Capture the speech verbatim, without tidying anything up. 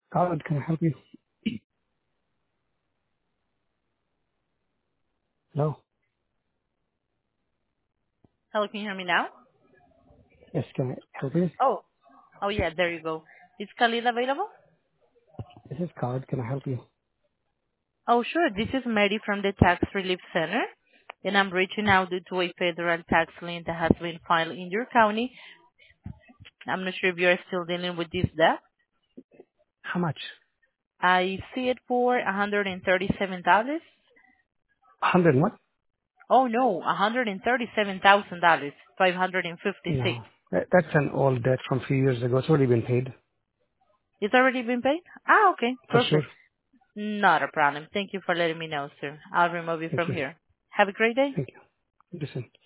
Khalid, can I help you? Hello? Hello, can you hear me now? Yes, can I help you? Oh, oh yeah, there you go. Is Khalid available? This is Khalid, can I help you? Oh, sure. This is Mary from the Tax Relief Center, and I'm reaching out due to a federal tax lien that has been filed in your county. I'm not sure if you're still dealing with this debt. How much? I see it for one hundred thirty-seven dollars. one hundred what? Oh no, one hundred thirty-seven thousand dollars, five hundred fifty-six. No. That, that's an old debt from a few years ago. It's already been paid. It's already been paid? Ah, okay, For sure. perfect. Not a problem. Thank you for letting me know, sir. I'll remove it Thank from you. here. Have a great day. Thank you. Listen.